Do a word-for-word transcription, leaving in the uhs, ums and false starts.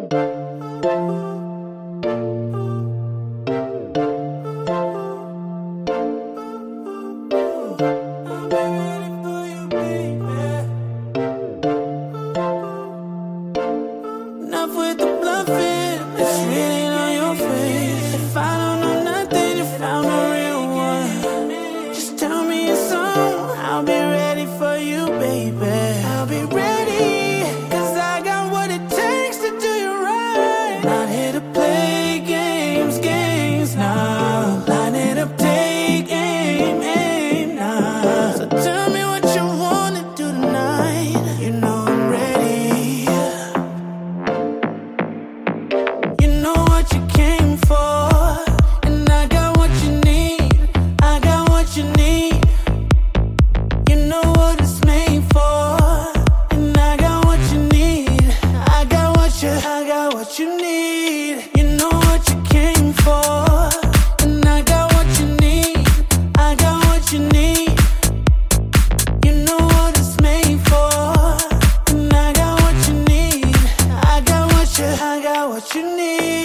Enough with the bluffing, it's written on your face. If I don't know nothing, you found a real one. Just tell me a song, I'll be ready for you, baby. I'll be ready, cause I got what it takes to do you right. Not here to play games, games, nah. Line it up, take aim, aim, nah. So tell me what you wanna do tonight. You know I'm ready. You know what you came for, and I got what you need. I got what you need. You know what it's made for, and I got what you need. I got what you, I got what you need. You know what you came for, and I got what you need. I got what you need. You know what it's made for, and I got what you need. I got what you, I got what you need.